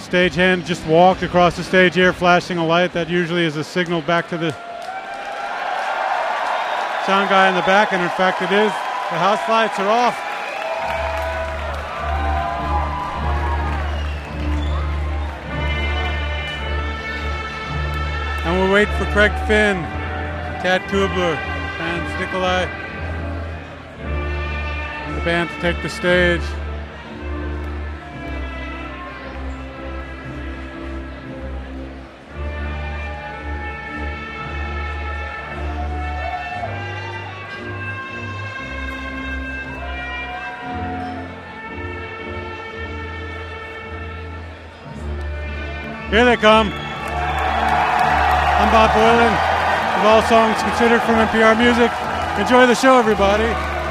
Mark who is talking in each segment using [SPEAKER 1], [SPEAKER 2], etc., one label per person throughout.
[SPEAKER 1] stagehand just walked across the stage here, flashing a light. That usually is a signal back to the sound guy in the back, and in fact it is. The house lights are off. And we'll wait for Craig Finn, Tad Kubler, Hans Nikolai, and the band to take the stage. Here they come. I'm Bob Boilen, with All Songs Considered from NPR Music. Enjoy the show, everybody.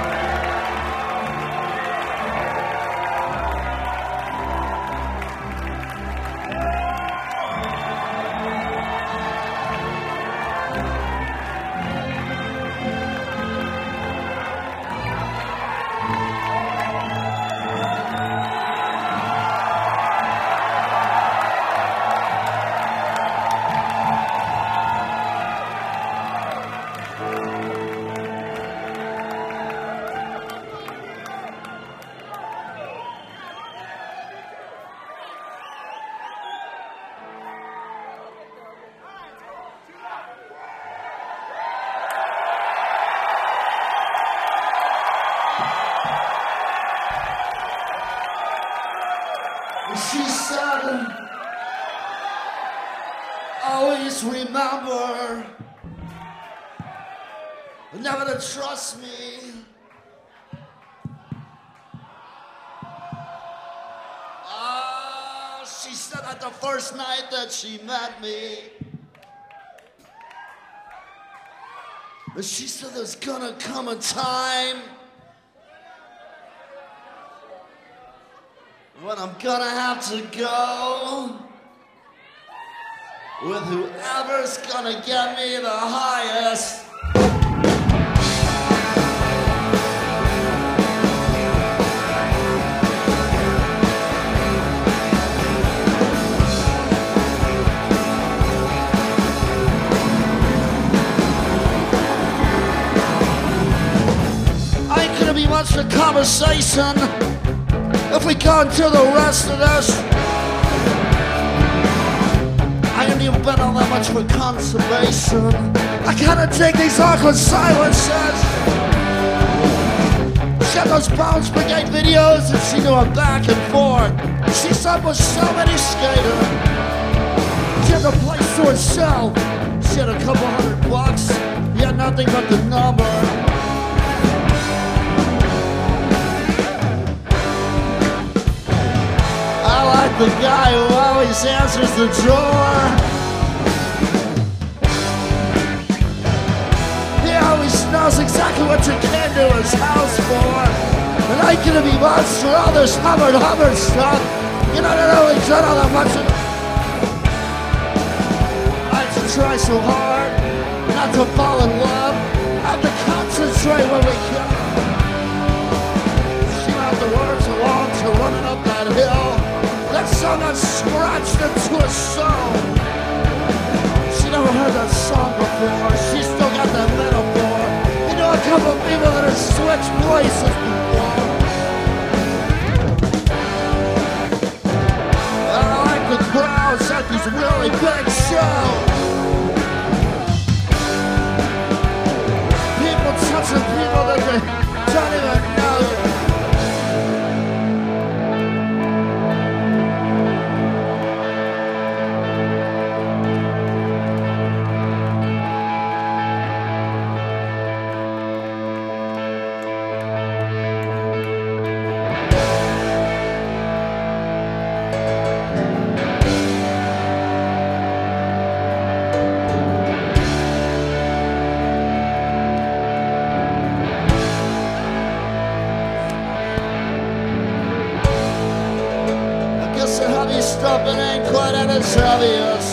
[SPEAKER 2] She said, always remember never to trust me. She said that the first night that she met me. She said there's gonna come a time when I'm gonna have to go with whoever's gonna get me the highest. I ain't gonna be much of conversation if we go into the rest of this. I ain't even been all that much for conservation. I kinda take these awkward silences. She had those Bones Brigade videos and she knew her back and forth. She said with so many skaters. She had the place to herself. She had a couple $100. He had nothing but the number. The guy who always answers the door. He always knows exactly what you came to his house for. And I ain't gonna be much for all this Hubbard stuff. You know, I don't really done all that much of it. I have to try so hard not to fall in love. I have to concentrate when we can. She had the words along to running up that hill. That song got scratched into a song. She never heard that song before. She still got that metaphor. You know a couple people that have switched places before. I like the crowds at these really big shows. People touching people that they don't even know. Stuff it ain't quite as obvious.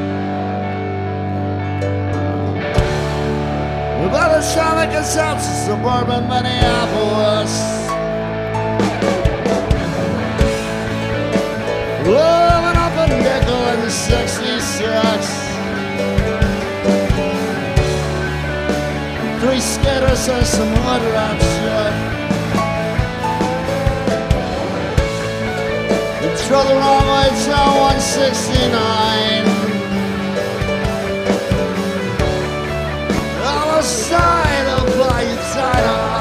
[SPEAKER 2] We better try to get out to suburban Minneapolis. Living up say some hood rap shit. You drove the wrong way down 169. On the side of by your title.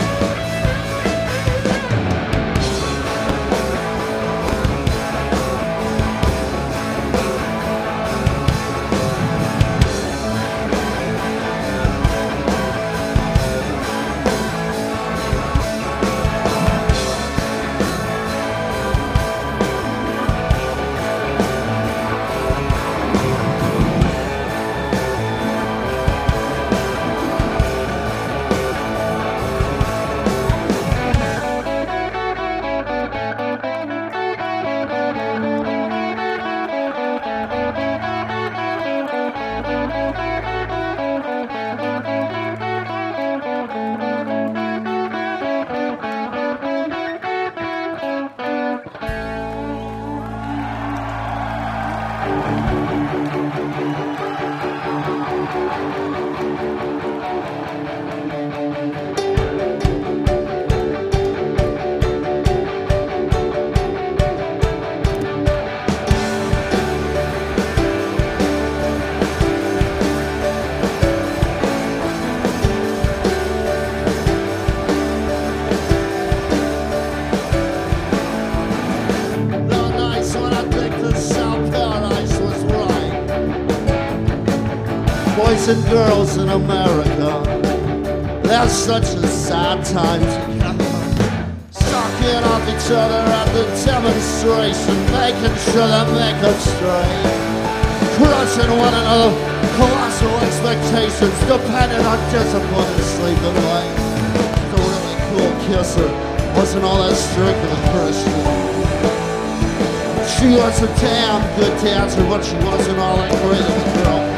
[SPEAKER 2] Boys and girls in America, there's such a sad time together. Sucking off each other at the demonstration, making sure they make up straight. Crushing one another, colossal expectations, depending on discipline and sleeping late. The really cool kisser wasn't all that strict of a Christian. She was a damn good dancer, but she wasn't all that great of a girlfriend.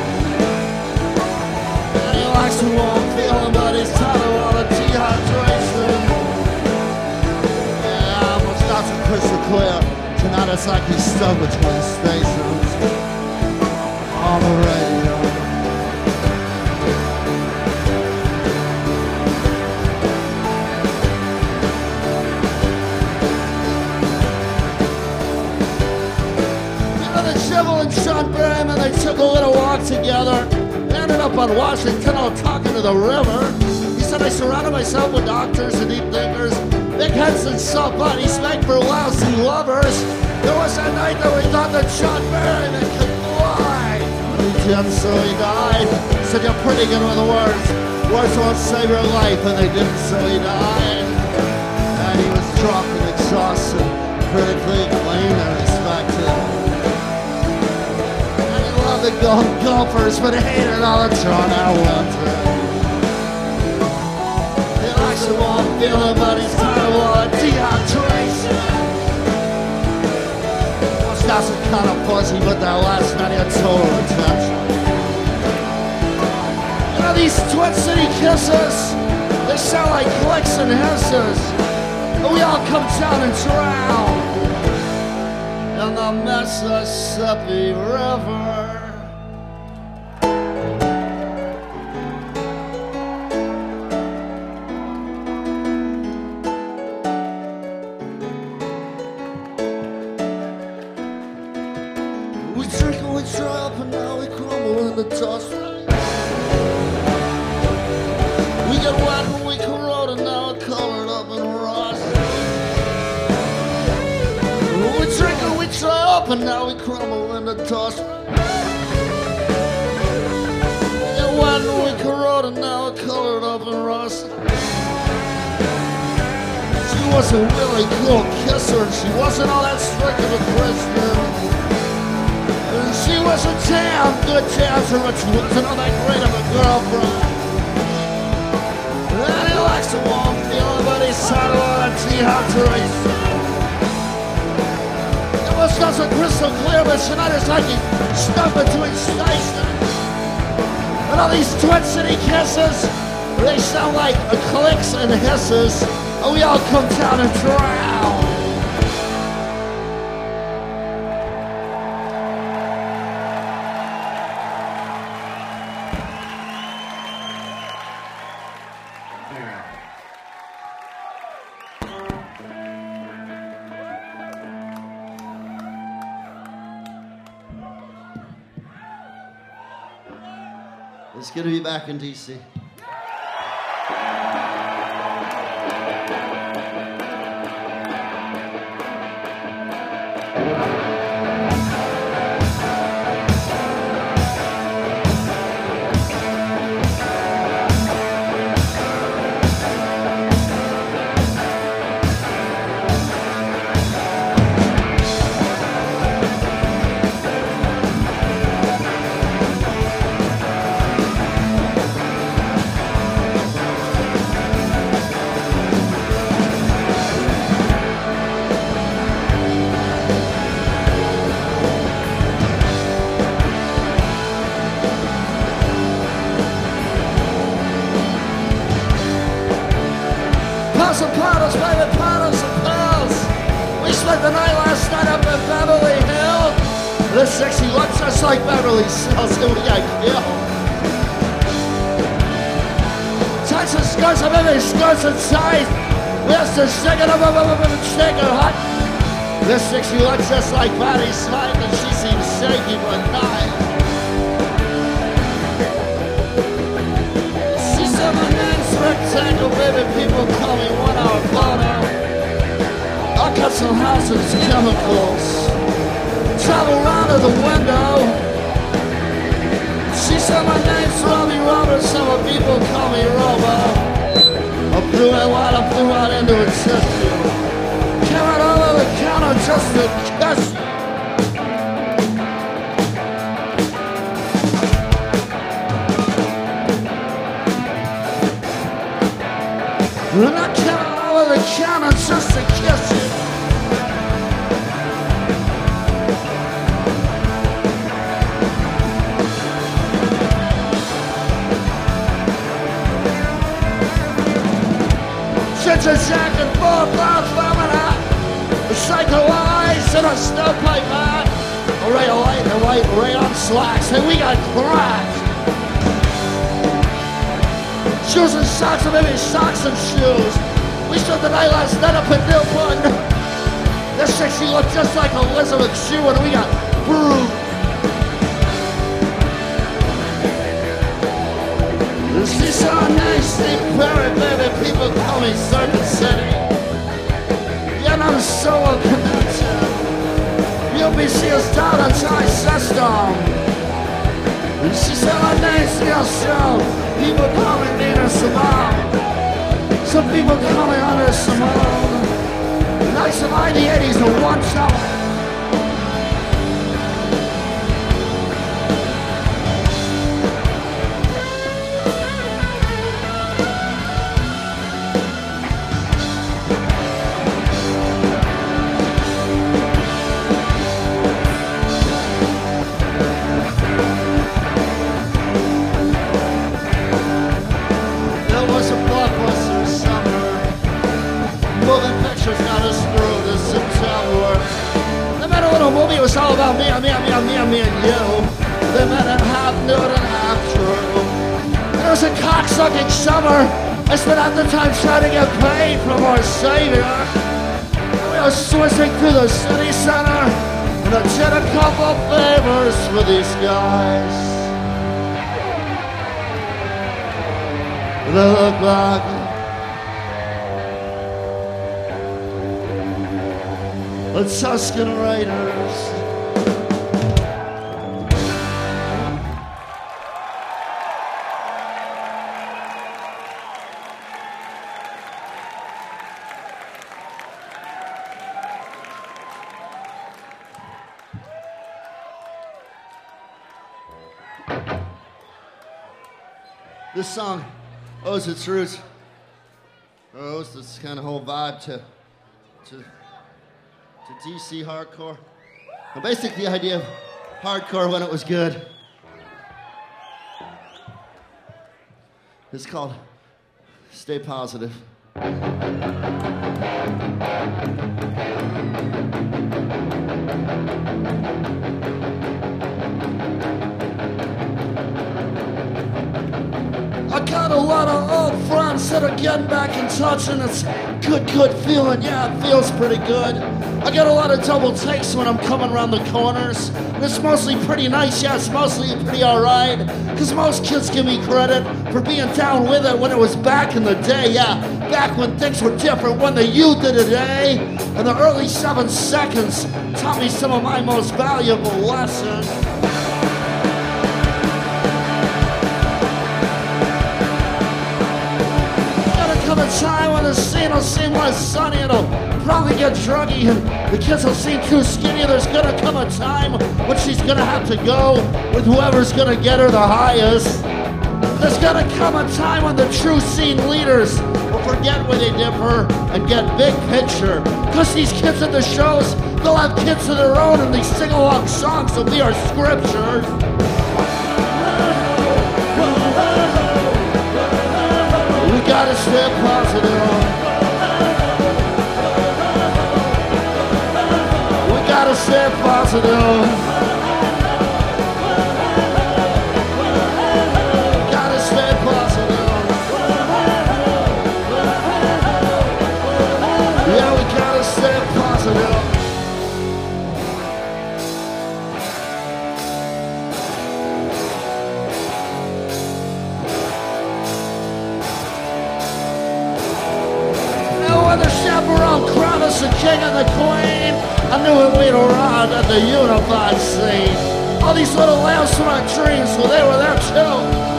[SPEAKER 2] Likes to walk, feeling but he's tired of all the dehydration. Yeah, but it's not so crystal clear. Tonight it's like he's stuck between stations. On the radio. You know, the Jibble and Sean Berryman, they took a little walk together. Ended up on Washington, all talking to the river. He said, I surrounded myself with doctors and deep thinkers, big heads and soft bodies make for lousy lovers. There was a night that we thought that Sean Berryman could fly. When he did, so he died. He said, you're pretty good with words. Words won't save your life, and they didn't, so he died. And he was drunk and exhausted, critically acclaimed and respected. The golfers, but hated all the drawn out winter. He likes to walk feeling, but he's tired of all the dehydration. Well, Scott's kind of fuzzy, but that last night he had total attention. You know, these Twin City kisses, they sound like clicks and hisses. And we all come down and drown in the Mississippi River. The dust. We get wet and we corrode and now we're colored up in rust. We drink and we dry up and now we crumble in the dust. We get wet and we corrode and now we're colored up in rust. She was a really cool kisser and she wasn't all that strict of a Christian. She was a damn good dancer, but she wasn't all that great of a girlfriend. And he likes to walk feeling, but he's tired of all that dehydration. It was not so crystal clear, but tonight it's like he's stuck between stations. And all these Twin City kisses, they sound like clicks and hisses, and we all come down and drown. It's good to be back in DC. Some paddles, baby, paddles and pills. We spent the night last night up in Beverly Hills. This sexy looks just like Beverly Hills, and we got killed. Tights and skirts, and baby, skirts and tights. We have to shake it up, shake it hot. This sexy looks just like Patty Smythe, and she seems shaky but not. She said my name's Rectangle, baby, people call me 1 hour photo. I got some houses, chemicals, travel round to the window. She said my name's Robbie Roberts, some people call me Robo. I blew it wide, I blew right into a tissue. Came right over the counter just to kiss you. And I came over the counter just to kiss you. Ginger jacket, full blood, femina, a psycho eyes and a stovepipe hat, a ray of light and a white rayon slacks, and we got cracked. Shoes and socks, and maybe socks and shoes. We spent the night last night up in Newport. This sexy looked just like Elizabeth Shue, and we got bruised. She's so nice, Steve Perry, baby, people call me Circuit City. Yet I'm so connected. You'll be see us down on Thai system. She said my name's Neil Show. People call me Nina Simone. Some people call me Hunter Simone. Nights of the 80s and one show. It was all about me and you. They met at half nude and half true. It was a cocksucking summer. I spent half the time trying to get paid from our savior. We were swishing through the city center, and I did a couple favors for these guys. They look like the Tuscan Raiders. This song owes its roots, or owes this kind of whole vibe to DC hardcore. And basically the idea of hardcore when it was good. It's called Stay Positive. I got a lot of old friends that are getting back in touch, and it's Good feeling, yeah, it feels pretty good. I got a lot of double takes when I'm coming around the corners. And it's mostly pretty nice, yeah, it's mostly pretty alright. Cause most kids give me credit for being down with it when it was back in the day, yeah. Back when things were different, when the youth did today. And the early 7 seconds taught me some of my most valuable lessons. Come a time when the scene will seem less sunny, it'll probably get druggy, and the kids will seem too skinny. There's gonna come a time when she's gonna have to go with whoever's gonna get her the highest. There's gonna come a time when the true scene leaders will forget where they differ and get big picture. Cause these kids at the shows, they'll have kids of their own, and these sing-along songs will be our scriptures. We gotta stay positive. We gotta stay positive. Gotta stay positive. Yeah, we gotta stay positive. When the chaperone crowned us the king and the queen, I knew it we'd arrived at the unified scene. All these little lamps from my dreams, well, they were there too.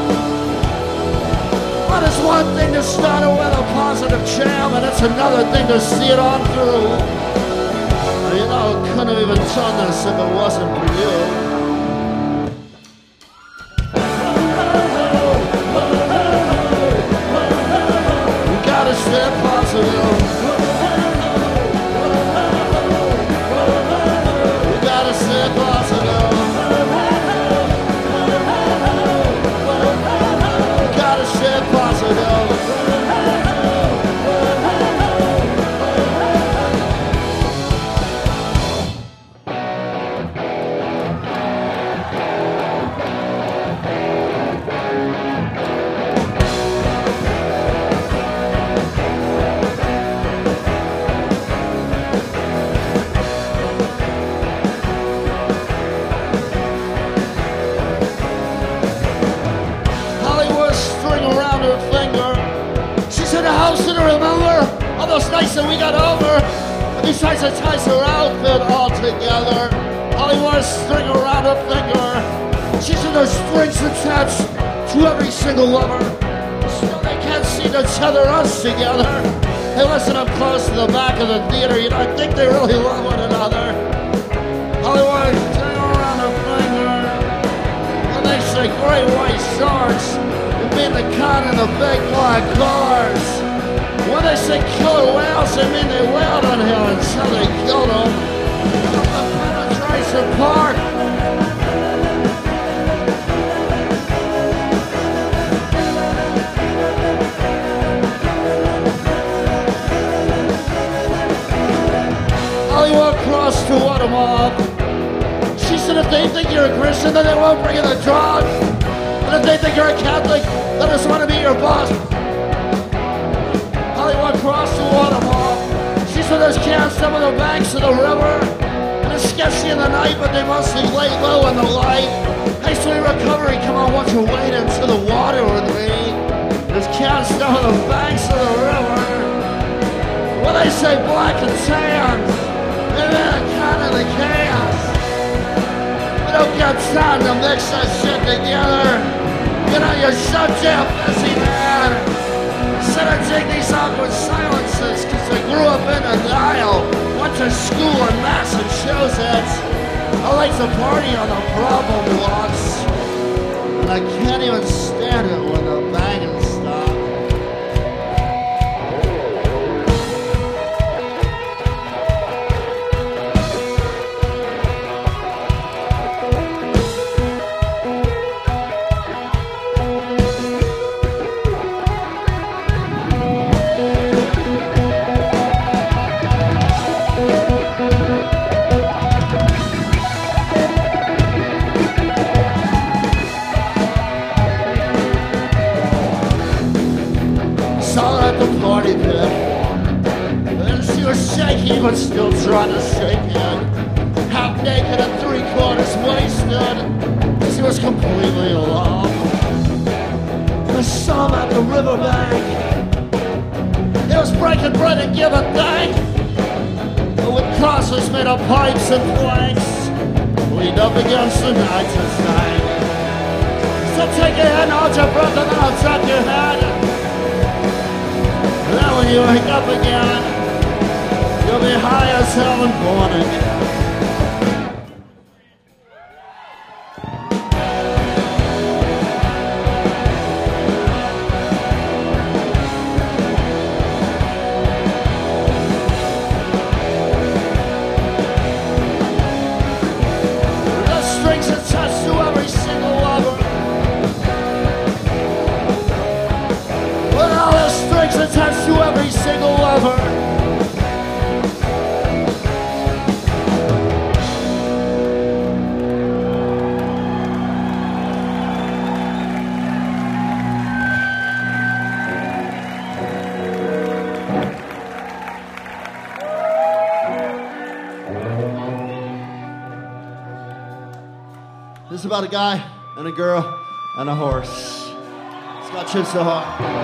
[SPEAKER 2] But it's one thing to start it with a positive jam, and it's another thing to see it on through. You know, I couldn't have even done this if it wasn't for you. Stay positive. We gotta stay positive. We gotta stay positive. Those nights that we got over, and besides the ties her outfit all together, all he wore a string around her finger. She's in those strings attached to every single lover. Still they can't seem to tether us together. Hey, listen up close to the back of the theater, you know, I think they really love one another. All he wore a string around her finger, and they say great white shorts, and being the con in the big black cars. When they say killer whales, they mean they wailed on him until they killed him. From the Penetration Park. Hollywood crossed to Watermark. She said if they think you're a Christian, then they won't bring you the drug. And if they think you're a Catholic, they just want to be your boss. Across the waterfall. She said there's camps down on the banks of the river. And it's sketchy in the night, but they mostly lay low in the light. Hey, sweet recovery, come on, won't you wade into the water with me? There's camps down on the banks of the river. Well, they say black and tan. They're in a kind of the chaos. We don't got time to mix that shit together. You know, you're so damn busy, man. Said I take these awkward silences cause I grew up in denial. Went to school in Massachusetts. I like to party on the problem blocks. And I can't even stand it when the banging stops. Party pit. still trying to shake it. Half naked and 3/4 wasted, 'cause he was completely alone. I saw him at the riverbank. He was breaking bread and giving thank, with crosses made of pipes and planks, leaned up against the night and night. So take your hand, hold your breath, and then I'll tap your head. And then when you wake up again, you'll be high as hell and born again. Attached to every single lover. This is about a guy and a girl and a horse. It's got Chips Ahoy.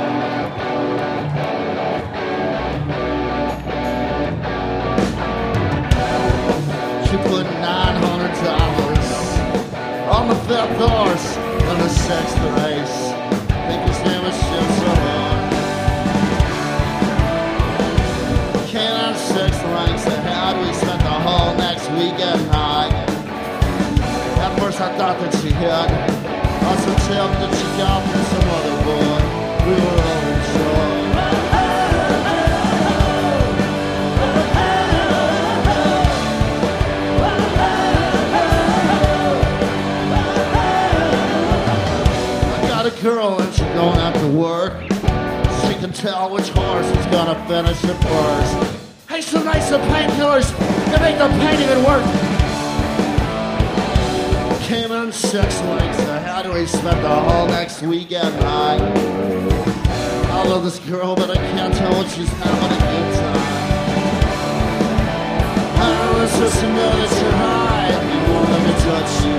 [SPEAKER 2] She put $900 on the fifth horse in the sixth race. I think his name was Chips Ahoy. Came out 6 ranks ahead. We spent the whole next weekend high. At first I thought that she had lots of tip that she got from some other boy. We were all in joy. A girl and she's going out to work. She can tell which horse is gonna finish it first. Hey, some nice painkillers to make the pain even work. Came in 6 weeks ahead. We spent the whole next weekend high. I love this girl, but I can't tell what she's having a good time. I was just a know that you're high and you won't let me touch you.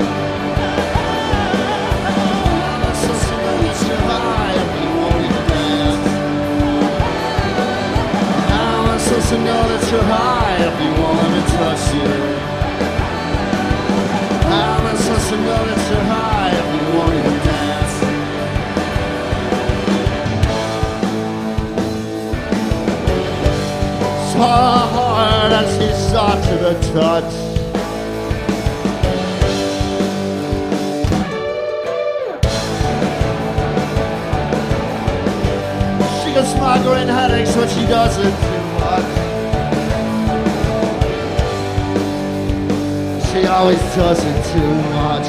[SPEAKER 2] To know that you're high if you won't let me touch you. I'm supposed to know that you're high if you won't even dance. So hard as she sought to the touch. She gets migraine headaches when she does it. She always does it too much.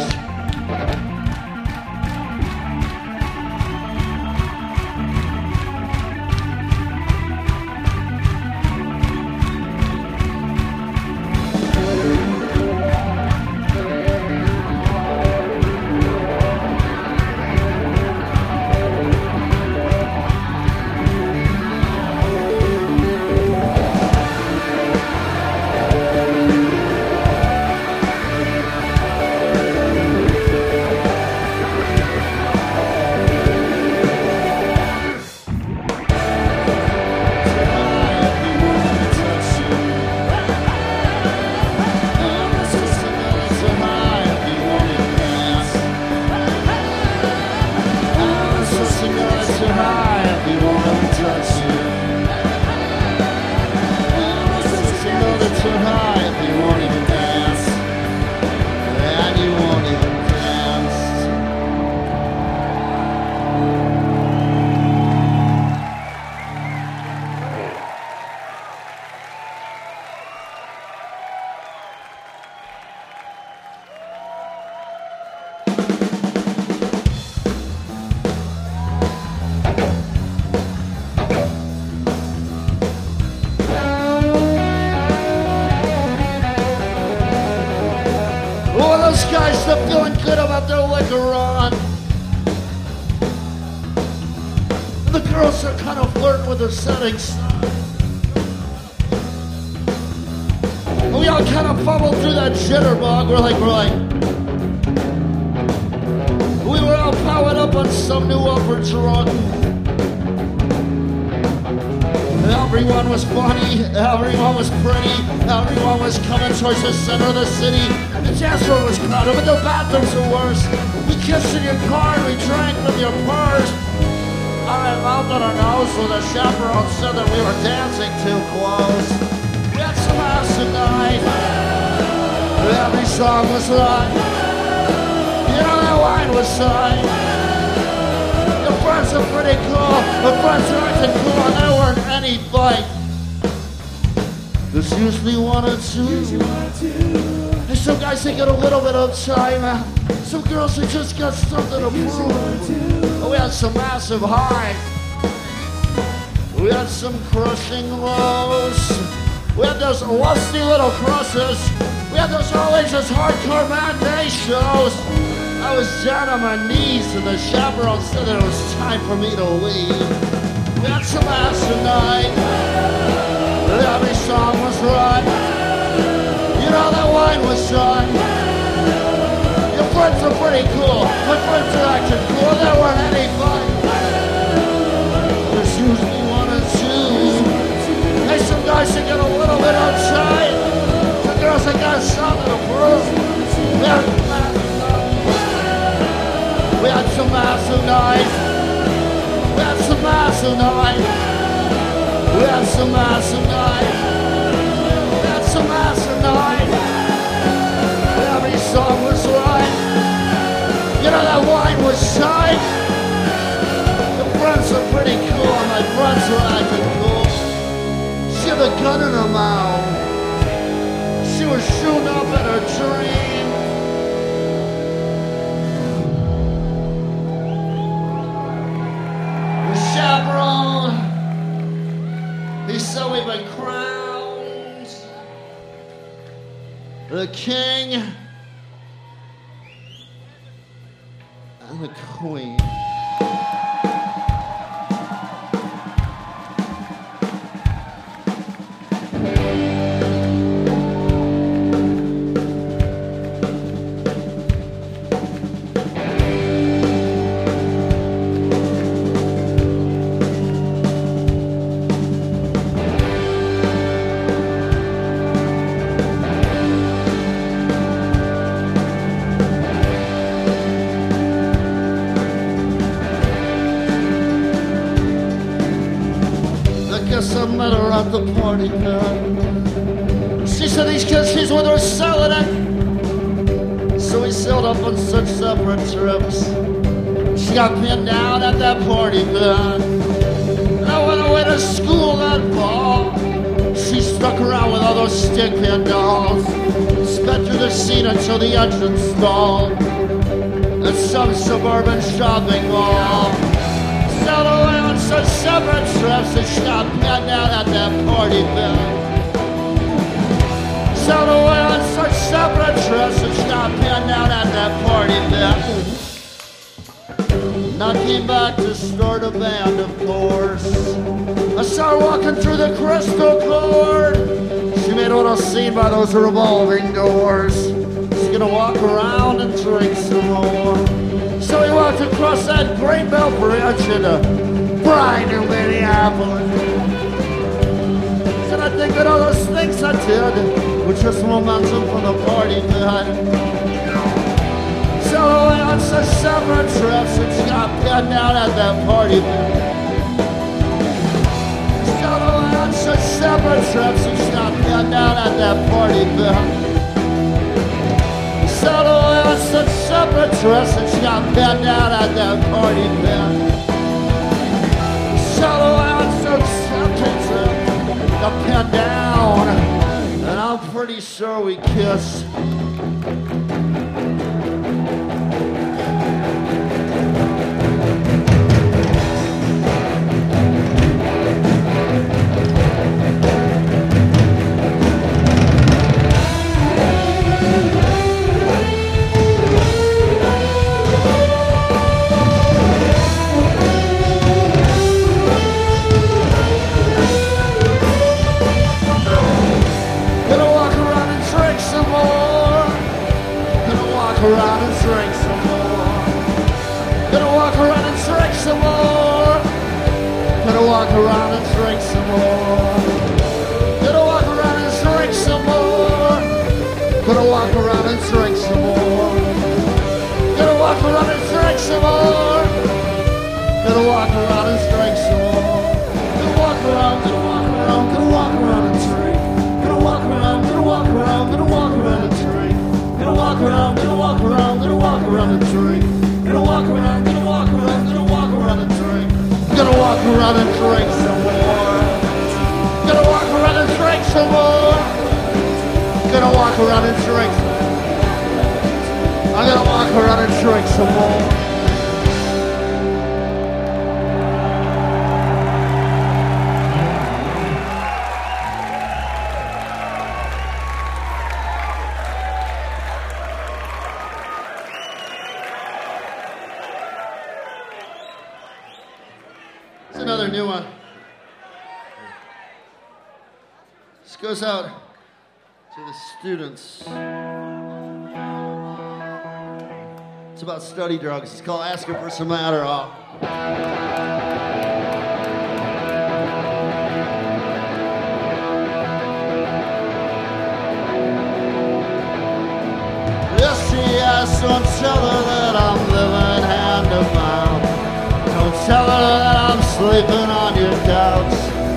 [SPEAKER 2] Guys still feeling good about their liquor on. And the girls are kind of flirting with their setting sun. And we all kind of fumbled through that jitterbug. We're like, we were all powered up on some new upper drug. Everyone was funny, everyone was pretty, everyone was coming towards the center of the city. The dance floor was crowded, but the bathrooms were worse. We kissed in your car and we drank from your purse. I mouthed on our nose when the chaperone said that we were dancing too close. We had some ass tonight. Every song was right. You know that wine was signed. Your friends are pretty cool. The friends are acting cool and there weren't any fight. There's usually one or two. And some guys they get a little bit of time. Some girls they just got something to prove. We had some massive highs. We had some crushing lows. We had those lusty little crushes. We had those all ages hardcore matinee shows. I was down on my knees and the chaperone said that it was time for me to leave. We had some ass tonight. Every song was right. You know that wine was done. Your friends are pretty cool. My friends are acting cool. There weren't any fight. There's usually one or two. Hey, some guys that get a little bit uptight. Some girls that got something to prove. We had some massive nights. We had some massive nights. We had some massive nights. We had some massive nights. Every song was right. You know that wine was tight. The friends are pretty cool. My friends are acting cool. She had a gun in her mouth. She was shooting up in her dream. The chaperone, he said we've been crowned the king and the queen. I met her at the party, man. She said these kids she's with her selling it. So we sailed up on such separate trips. She got pinned down at that party, man. And I went away to school that fall. She stuck around with all those stick pin dolls. Sped through the scene until the engine stalled at some suburban shopping mall. Sailed away on such separate trips and she got pinned down at that party, man. Sailed away on such separate trips and she got pinned down at that party, man. And I came back to start a band, of course. I saw her walking through the crystal court. She made a little scene by those revolving doors. She's gonna walk around and drink some more. So we walked across that Great Bell Bridge into brand new Minneapolis. And I think that all those things I did were just momentum for the party, man. So I went on such separate trips and she got pinned down at that party, man. So I went on such separate trips and she got pinned down at that party, man. So I went on such separate trips and she got pinned down at that party, man. So I went on such separate trips, got pinned down, and I'm pretty sure we kissed. Gonna walk around around and drink some more. Gonna walk around and drink some more. Gonna walk around and drink some more. Gonna walk around and drink some more. Gonna walk around and drink some more. Gonna walk around and drink some more. Gonna walk around and drink some more. Gonna walk around, gonna walk around, gonna walk around and drink. Gonna walk around, gonna walk around, gonna walk around and drink. Gonna walk around, gonna walk around, gonna walk around and drink. Gonna walk around, gonna walk around, gonna walk around and drink. Gonna walk around and drink some more. Gonna walk around and drink some more. Gonna walk around and drink some more. I'm gonna walk around and drink some more. It's another new one. This goes out to the students. It's about study drugs. It's called Asking for Some Adderall. Yes, don't tell her that I'm living hand to mouth. Don't tell her that I'm sleeping on your couch.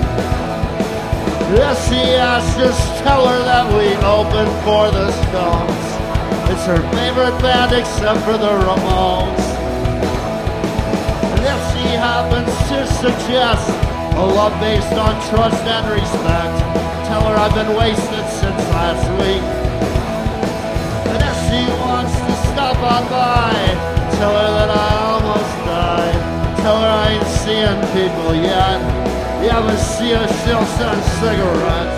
[SPEAKER 2] Yes, just tell her that we open for the Stones. It's her favorite band except for the Ramones. And if she happens to suggest a love based on trust and respect, tell her I've been wasted since last week. And if she wants to stop on by, tell her that I almost died. Tell her I ain't seeing people yet. Yeah, but see her, she'll send cigarettes.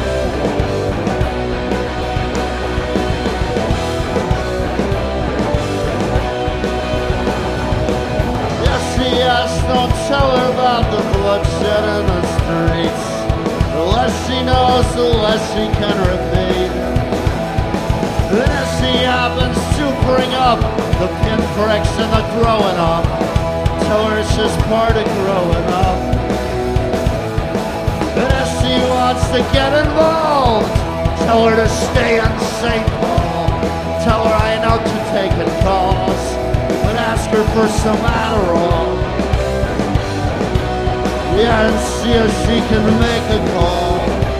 [SPEAKER 2] Yes, don't tell her about the bloodshed in the streets. The less she knows, the less she can repeat. And if she happens to bring up the pinpricks and the growing up, tell her it's just part of growing up. And if she wants to get involved, tell her to stay in St. Paul. Tell her I ain't out to taking calls, but ask her for some Adderall. Yeah, and see if she can make a call.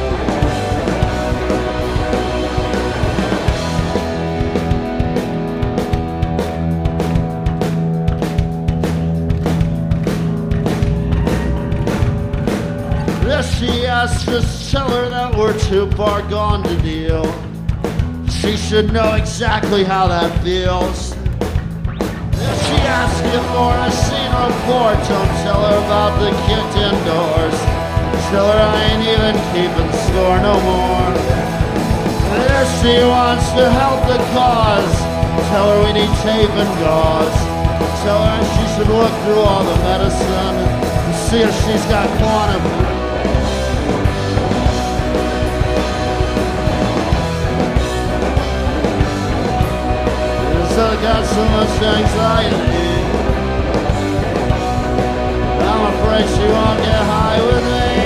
[SPEAKER 2] Yes, just tell her that we're too far gone to deal. She should know exactly how that feels. If she asks you for a scene report, don't tell her about the kicked indoors. Tell her I ain't even keeping score no more. And if she wants to help the cause, tell her we need tape and gauze. Tell her she should look through all the medicine and see if she's got quantum. I got so much anxiety, I'm afraid she won't get high with me.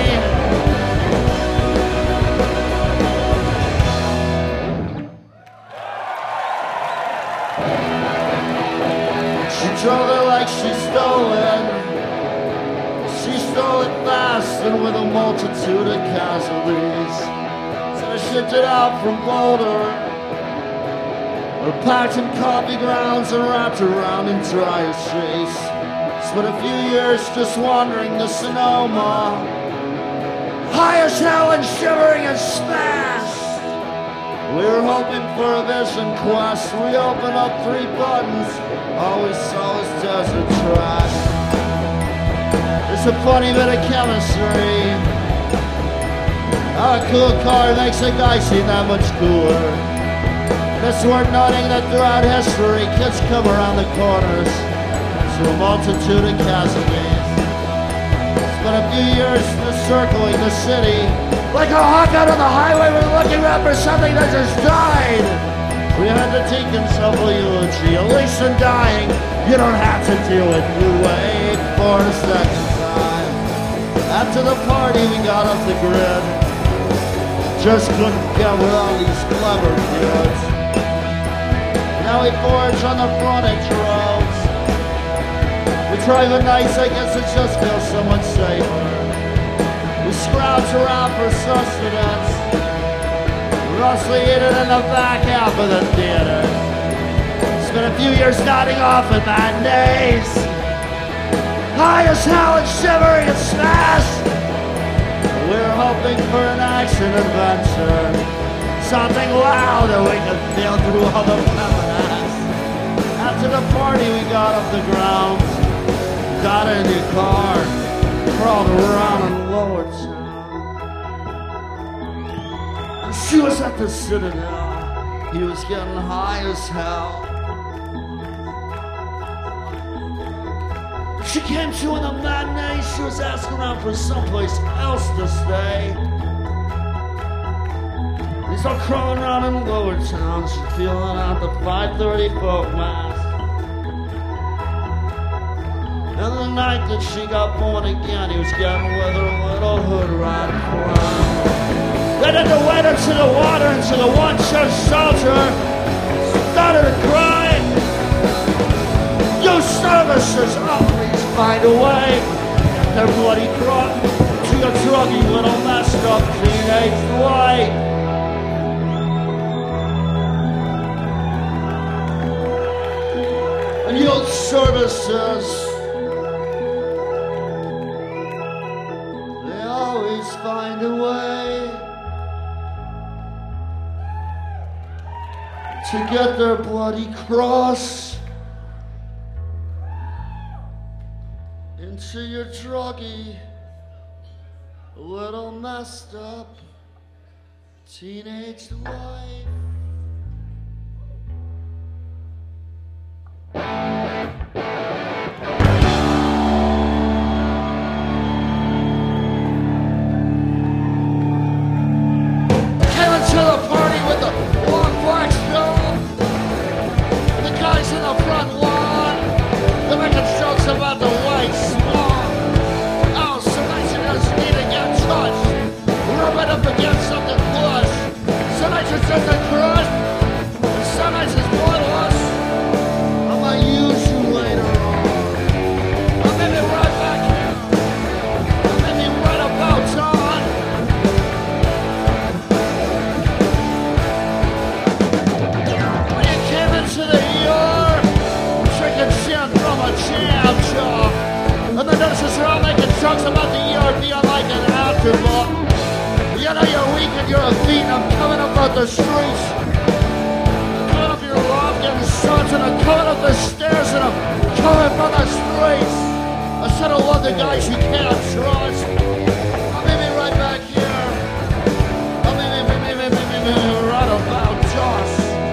[SPEAKER 2] She drove it like she stole it. She stole it fast and with a multitude of casualties. So I shipped it out from Boulder, packed in coffee grounds and wrapped around in dry trees. Spent a few years just wandering the Sonoma, high as hell and shivering and smashed. We were hoping for a vision quest. We opened up 3 buttons, all we saw was desert trash. It's a funny bit of chemistry. A cool car makes a guy seem that much cooler. It's worth noting that throughout history, kids come around the corners to a multitude of casualties. Spent a few years just circling the city like a hawk out on the highway. We're looking around for something that just died. We heard the deacon's humble eulogy. At least in dying, you don't have to do it. You wait for a second time. After the party, we got off the grid. Just couldn't get with all these clever kids. Now we forge on the frontage roads. We drive it nice, I guess it just feels so much safer. We scrounge around for sustenance. Mostly eating in the back half of the theater. Spent a few years nodding off at matinees. High as hell and shivering and smashed. We were hoping for an action adventure. Something loud that we could feel through all the feminists. After the party we got off the ground. Got in a new car. Crawled around in Lower Town. She was at the Citadel. He was getting high as hell. She came to in the matinee. She was asking around for someplace else to stay. He's all crawling around in Lower Town. She's feeling out the 5:30 folk mass. And the night that she got born again, he was getting with her little hood riding around. They had to wade into the water until the one church soldier started to cry. You services, oh please find a way. Their bloody cross to your druggy little messed up teenage wife. And youth services, they always find a way to get their bloody cross into your druggy, little messed up teenage life. Came into the party with the long black stone. The guys in the front lawn, they're making jokes about the white swan. Oh, sometimes you just need to get touched. Rub it up against something plush. Sometimes it's just a crush, and sometimes it's bloodlust. I might use you later on. I'll maybe right back here. I'll maybe right about on. When you came into the yard, drinking gin from a jam jar, and the nurses are all making jokes about the ER being like an afterthought. You know you're weak and you're a beat, and I'm coming up out the streets. Coming up your loft, getting shots, and I'm coming up the stairs, and I'm coming from the streets. I said I love the guys you can't trust. I'll meet me right back here. I'll meet me right about Joss.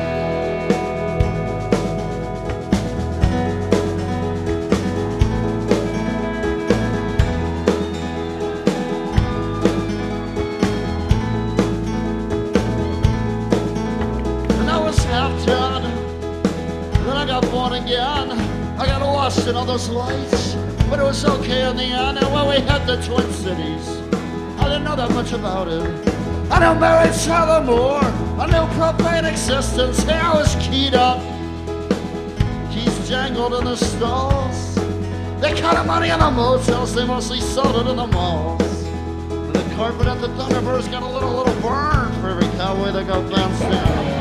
[SPEAKER 2] Then I got born again. I got lost in all those lights, but it was okay in the end. And when we hit the Twin Cities, I didn't know that much about it. I knew Mary Tyler Moore, I knew profane existence. Hey, I was keyed up, keys jangled in the stalls. They counted money in the motels, they mostly sold it in the malls. And the carpet at the Thunderbirds got a little burn for every cowboy that got bounced in.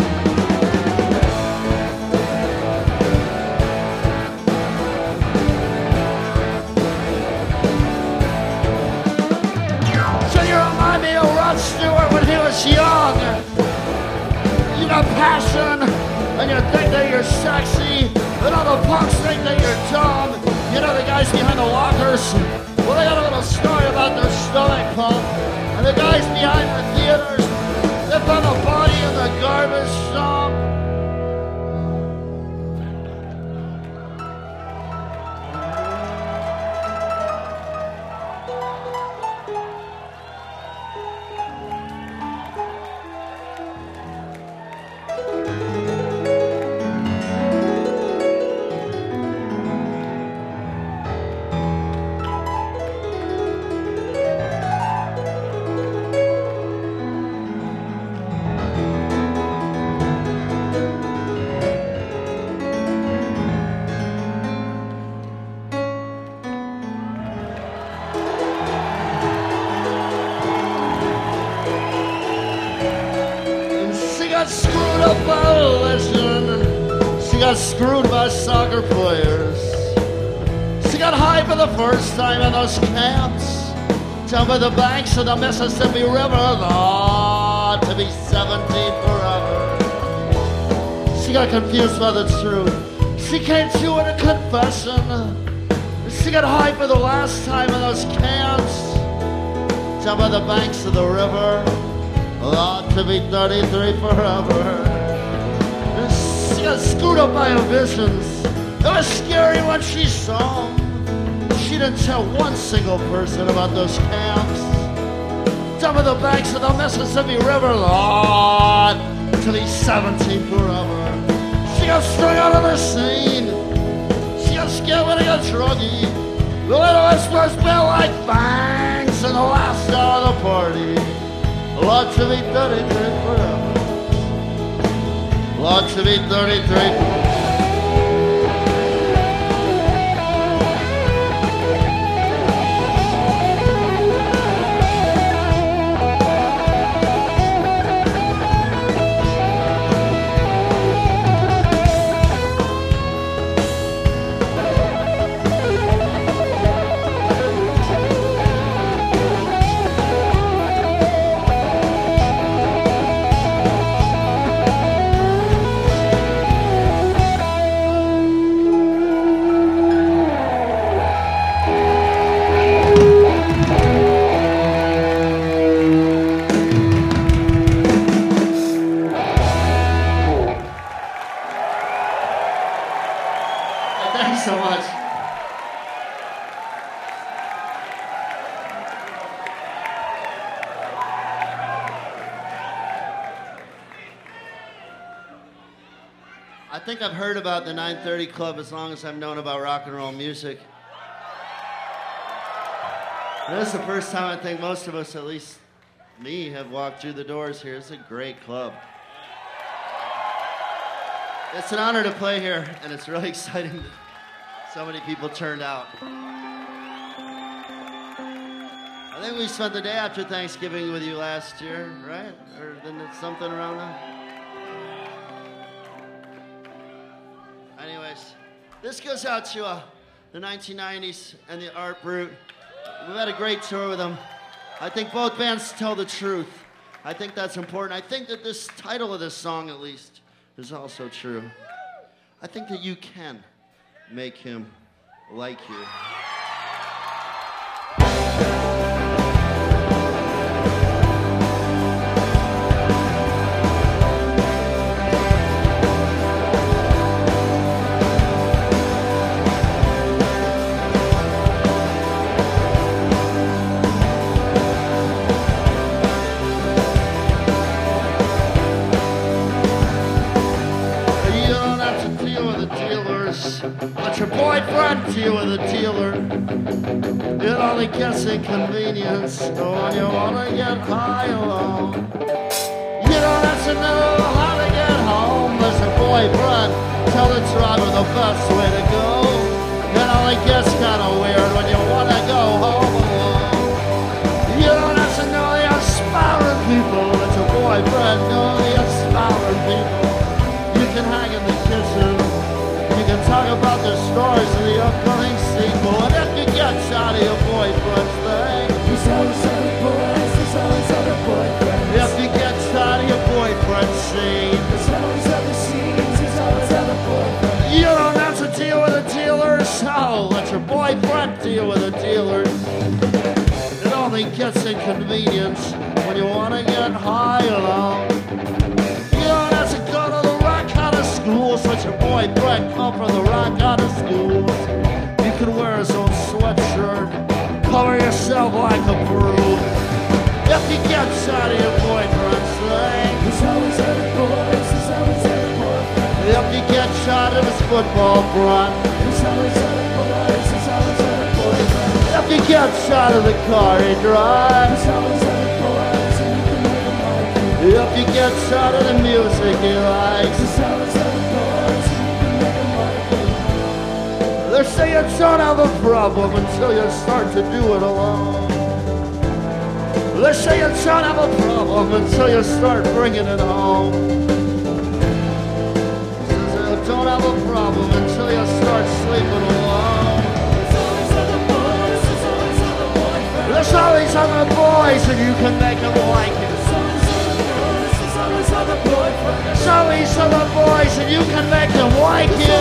[SPEAKER 2] Rod Stewart when he was young. You got passion, and you think that you're sexy, and all the punks think that you're dumb. You know the guys behind the lockers? Well, they got a little story about their stomach pump. And the guys behind the theaters, they found a body in the garbage dump. got screwed up by religion. She got screwed by soccer players. She got high for the first time in those camps down by the banks of the Mississippi River. Lord, to be 17 forever. She got confused by the truth. She came to in a confession. She got high for the last time in those camps down by the banks of the river. Lord, to be 33 forever. She got screwed up by her visions. It was scary when she saw them. She didn't tell one single person about those camps down by the banks of the Mississippi River. Lord, to be 17 forever. She got strung out on the scene. She got scared when he got druggy. The little whispers felt like bangs in the last hour of the party. Lord, to be 33 forever. Lord, to be 33. Thanks so much. I think I've heard about the 930 Club as long as I've known about rock and roll music. This is the first time I think most of us, at least me, have walked through the doors here. It's a great club. It's an honor to play here, and it's really exciting that so many people turned out. I think we spent the day after Thanksgiving with you last year, right? Or then it's something around that? Anyways, this goes out to the 1990s and the Art Brut. We've had a great tour with them. I think both bands tell the truth. I think that's important. I think that this title of this song, at least, is also true. I think that you can make him like you. Let your boyfriend deal with a dealer. It only gets inconvenience when you want to get high alone. You don't have to know how to get home. As a boyfriend, tell the driver the best way to go. It only gets kind of weird when you want to go home alone. You don't have to know the aspiring people. Let your boyfriend know the aspiring people. You can hang in the kitchen. You can talk about the stories of the upcoming sequel. And if you get out of your boyfriend's thing, there's always other boys, there's always other boyfriends. If you get out of your boyfriend's scene, there's always other scenes, there's always other boyfriends. You don't have to deal with the dealers, so let your boyfriend deal with the dealers. It only gets inconvenience when you want to get high alone. You don't have to go to the rock out of schools. Let your boyfriend come from the rock out of schools. You can wear his own sweatshirt, cover yourself like a broom. If you get out of your boyfriend's thing, there's always other boys, there's always other boyfriends. If you get out of his football front, there's always other boys, there's always other boyfriends. If you get out of the car he drives, there's always other boys, and you can make him like you. If you get out of the music he likes, there's always other boys, and you can make him like you. They say you don't have a problem until you start to do it alone. They say you don't have a problem until you start bringing it home. boys and you can make them like you. There's always other boys and you can make them like you.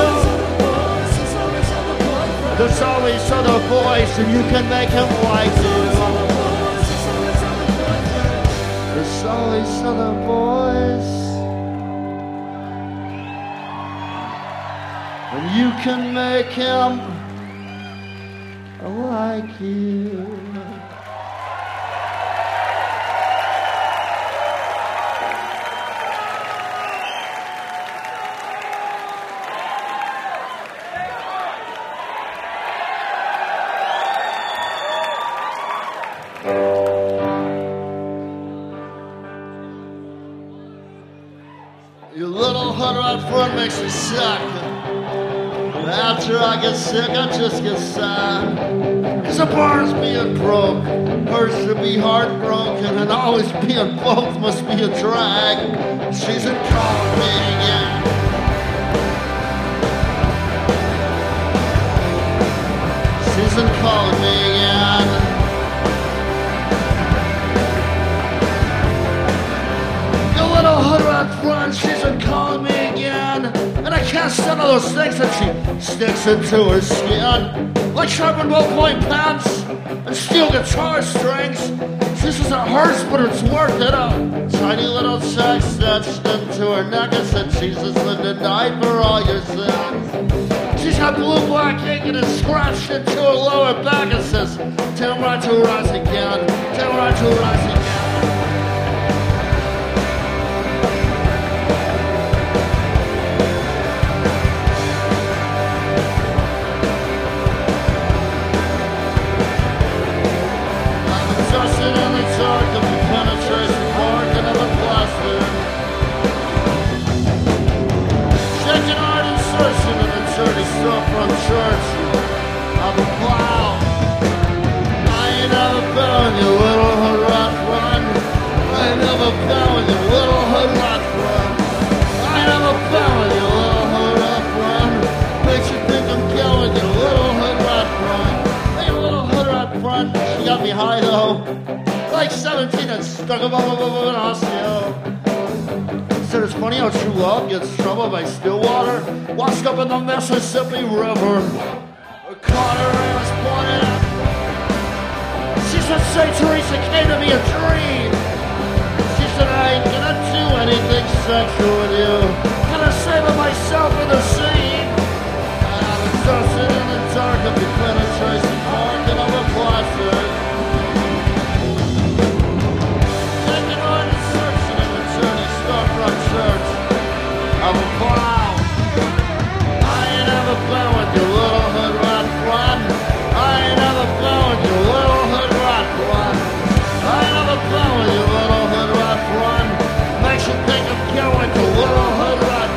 [SPEAKER 2] There's always other boys and you can make them like you. There's always other boys and you can make him like you. Your little hood rat friend makes me sick. After I get sick, I just get sad. Cause the bar's being broke, hurts to be heartbroken, and always being both must be a drag. She's in calling me again. She's in calling me again. Little hood rat friend, she's been calling me again. And I can't stand all those things that she sticks into her skin. Like sharpened ballpoint pens and steel guitar strings. She says it hurts, but it's worth it. A tiny little check stitched into her neck. I said, Jesus lived and died for all your sins. She's got blue black ink and it's scratched into her lower back. It says, tell right to rise again, tell right to rise again. From church, I'm a plow. I ain't never been on your little hood rat friend. I ain't never been on your little hood rat friend. I ain't never been on your little hood rat friend. Makes you think I'm killing your little hood rat friend. Hey, your little hood rat friend. She got me high though, like 17 and stuck up on osteo. Said it's funny how true love gets troubled by still water, washed up in the Mississippi River. Caught her and was pointed out. She said St. Teresa came to me a dream. She said I ain't gonna do anything sexual with you. Gonna save myself in the sea. And I was tossing in the dark of the penetration park and I'm a plastic. Taking on and searching in the journey start from church. I'm a plow. I ain't never been with your little hood rat friend. I ain't never been with your little hood rat friend. I ain't never been with your little hood rat friend. Makes you think I'm going to little hood rat.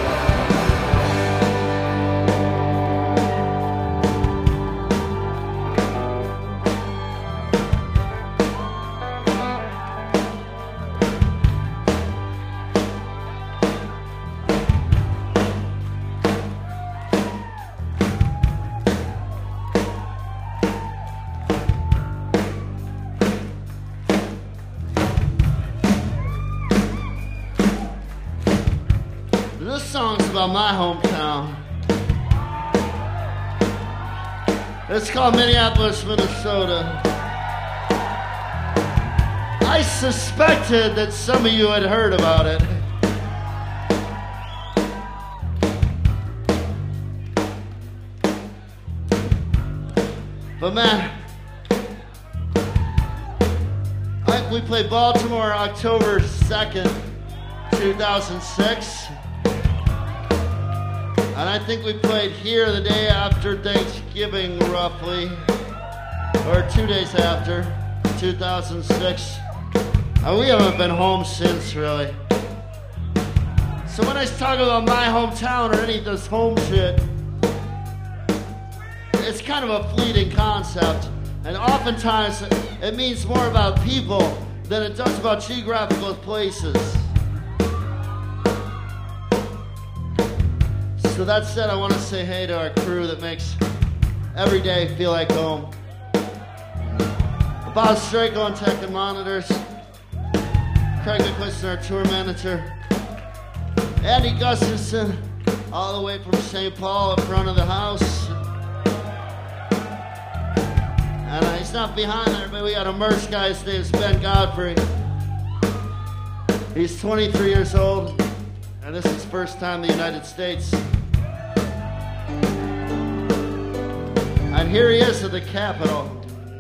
[SPEAKER 2] This song's about my hometown. It's called Minneapolis, Minnesota. I suspected that some of you had heard about it. But man, we played Baltimore October 2nd, 2006. And I think we played here the day after Thanksgiving, roughly, or 2 days after, 2006. And we haven't been home since, really. So when I talk about my hometown or any of this home shit, it's kind of a fleeting concept. And oftentimes, it means more about people than it does about geographical places. So that said, I want to say hey to our crew that makes every day feel like home. Bob Strago on Tech and Monitors. Craig McQuiston, our tour manager. Andy Gustafson, all the way from St. Paul in front of the house. And he's not behind there, but we got a merch guy. His name's Ben Godfrey. He's 23 years old, and this is his first time in the United States. And here he is at the Capitol.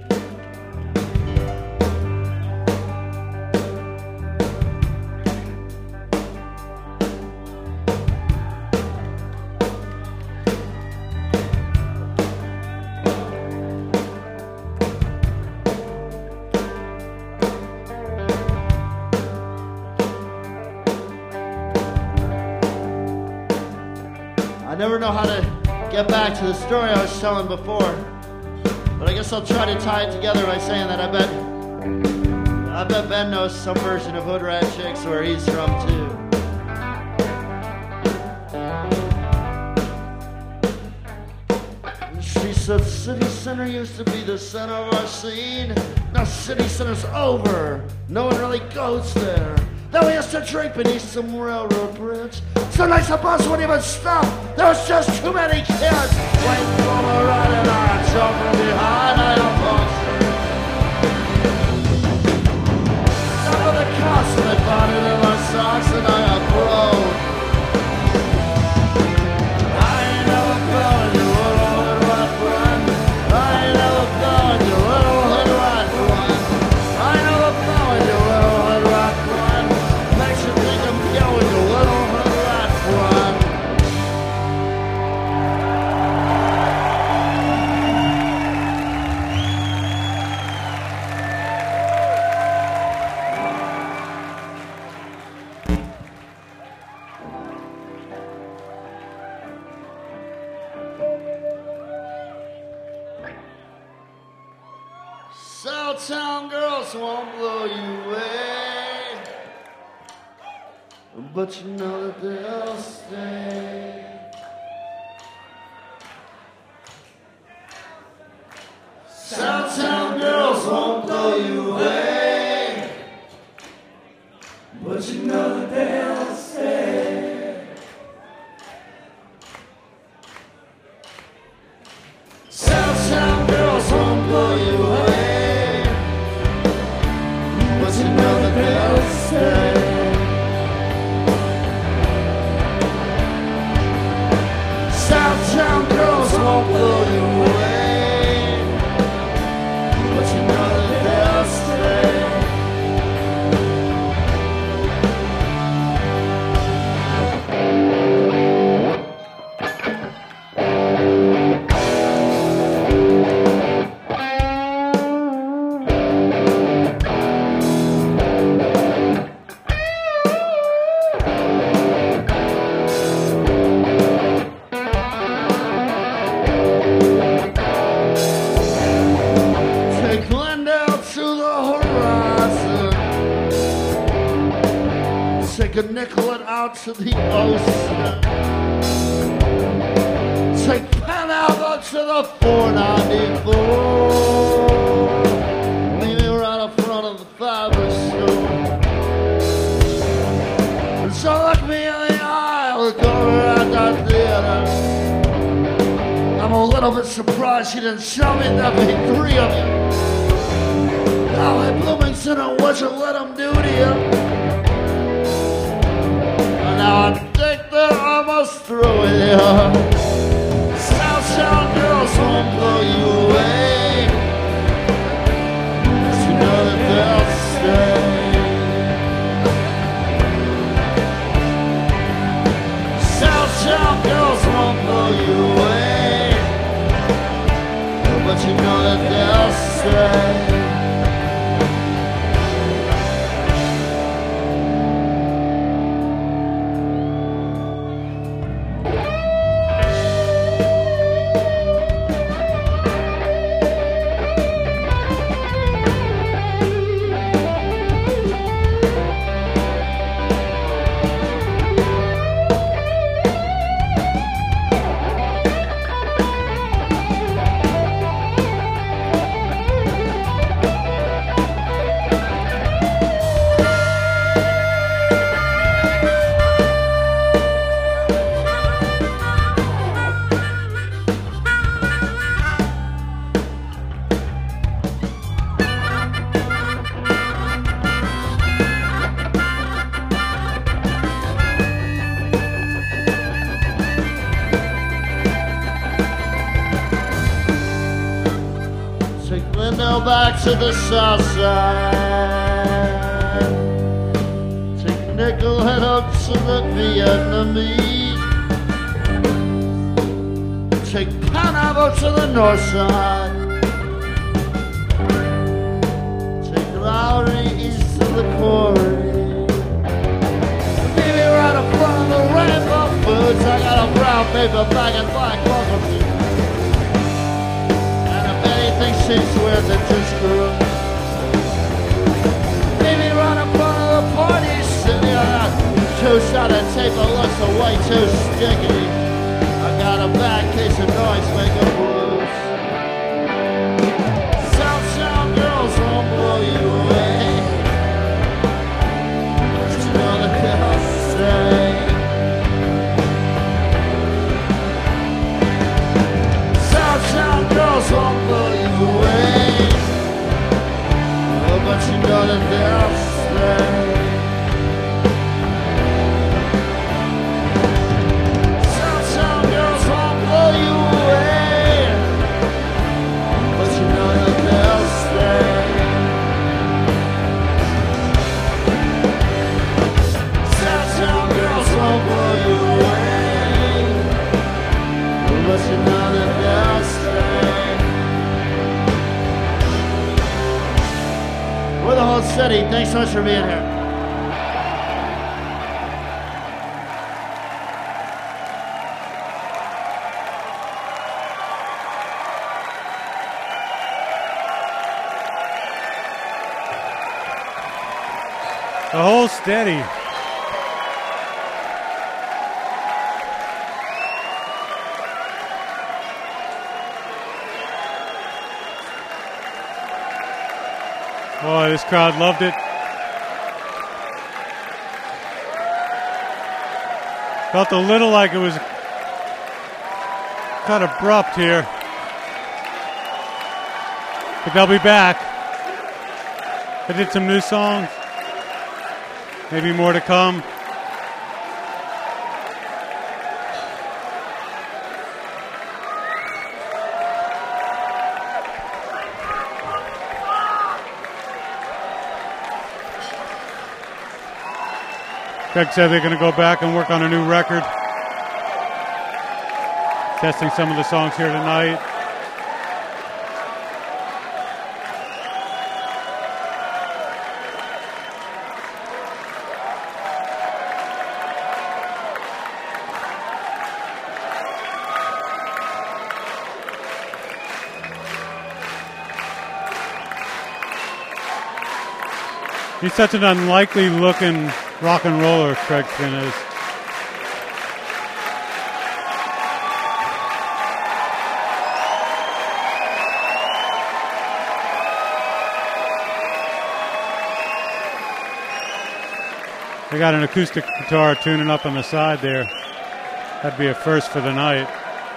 [SPEAKER 2] I never know how to get back to the story I was telling before, but I guess I'll try to tie it together by saying that I bet Ben knows some version of Hood Rat Chicks where he's from too. And she said City Center used to be the center of our scene. Now City Center's over. No one really goes there. Then we used to drink beneath some railroad bridge. Some nights the bus wouldn't even stop. There was just too many kids waiting for the ride, and I jumped from behind. I almost some of the cops and they bought it in my socks, and I got broke. I ain't never going, you little hood rat friend. I ain't never going, you little hood rat friend. I ain't never going, you little hood rat friend. Makes you think I'm going, you little hood rat friend. Southtown girls won't blow you away, but you know that they'll stay. Southtown girls won't blow you away, but you know that they'll stay. Southtown girls won't blow you away, but you know that they'll stay. Southtown girls won't blow you away, but you know that they'll stay. Take Glendale to the horizon. Take a Nicollet out to the ocean. Take Penn Albert to the 494. Leave me right up front of the fiber store. And so look me in the eye, look over at that theater. I'm a little bit surprised she didn't show me there'd be 3 of you. Now in Bloomington, and what you let them do to you? And now I think they're almost through with you. Southtown girls won't blow you away, but you know that they'll stay. Southtown girls won't blow you away, but you know that they'll stay. go back to the south side. Take nickel, head up to the Vietnamese. Take Pineapple to the north side. Take Lowry east to the quarry. Baby, right in front of the Rainbow Foods, I got a brown paper bag and black welcome to. And if anything seems weird, then just grew. Baby, right in front of the Party City, I got two shot of tape that looks way too sticky. I got a bad case of noise making blues. South girls won't blow you away. But you know the girls say. South girls won't blow you away. Oh, but you know that they'll stay. We're the whole city. Thanks so much for being here.
[SPEAKER 1] The whole steady. Boy, this crowd loved it. Felt a little like it was kind of abrupt here. But they'll be back. They did some new songs. Maybe more to come. Craig said they're going to go back and work on a new record. Testing some of the songs here tonight. He's such an unlikely looking rock and roller, Craig Finn is. They got an acoustic guitar tuning up on the side there. That'd be a first for the night.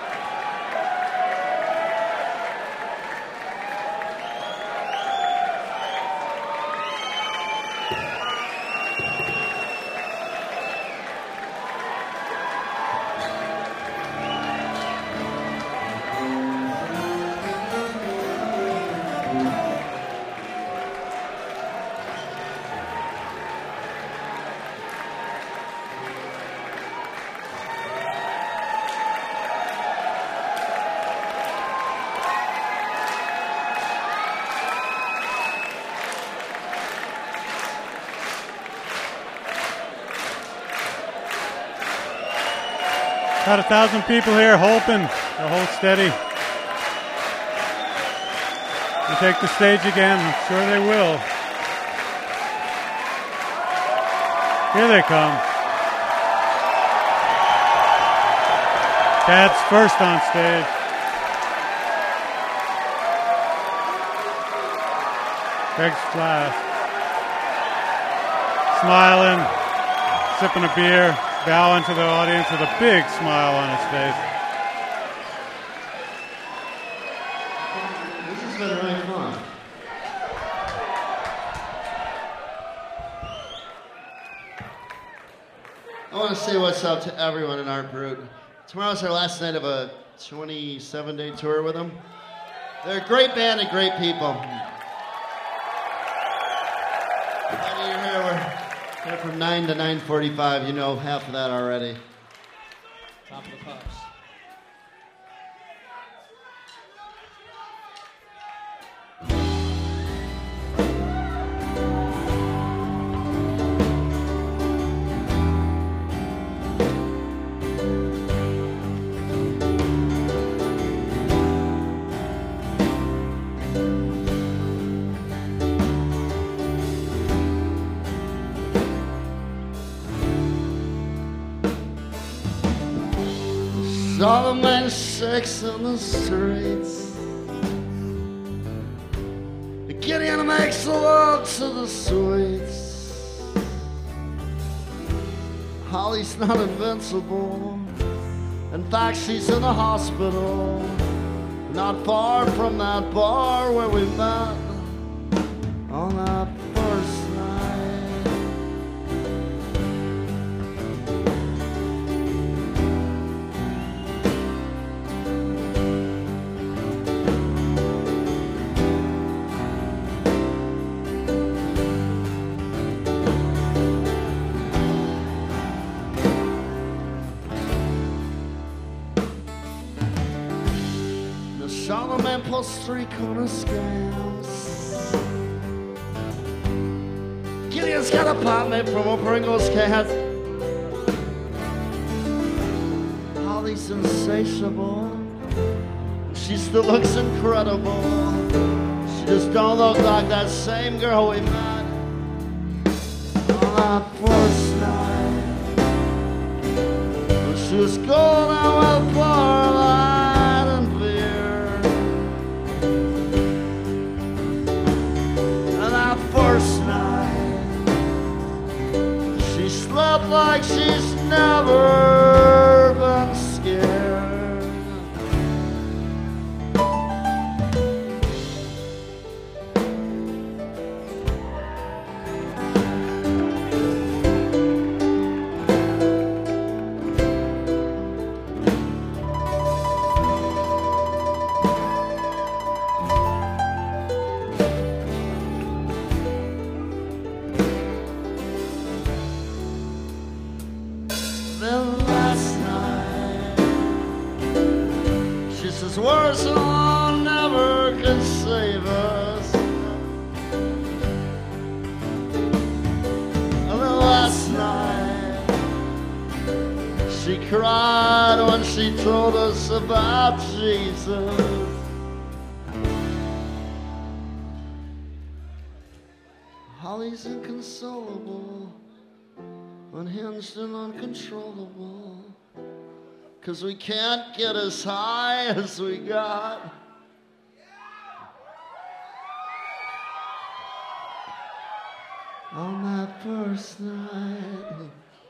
[SPEAKER 1] About 1,000 people here, hoping to hold steady. And take the stage again. I'm sure they will. Here they come. Tad's first on stage. Craig's last. Smiling, sipping a beer. Bowing to the audience with a big smile on his face.
[SPEAKER 2] This has been really fun. I want to say what's up to everyone in Art Brut. Tomorrow's our last night of a 27-day tour with them. They're a great band and great people.
[SPEAKER 3] We're from 9 to 9:45. You know half of that already.
[SPEAKER 4] Top of the Pops.
[SPEAKER 3] Saw the man sex on the streets. Gideon makes love to the sweets. Holly's not invincible. In fact, she's in the hospital, not far from that bar where we met on that first night. Solomon pulls three-corner scams. Gideon's got a apartment from a Pringles cat. Holly's insatiable. She still looks incredible. She just don't look like that same girl we met on that first night. She was going out with Barlight and beer. And that first night, she slept like she's never been scared. Then last night, she says, worse law never could save us. And then last night, she cried when she told us about Jesus. Holly's inconsolable, unhinged and uncontrollable, 'cause we can't get as high as we got. On that first night.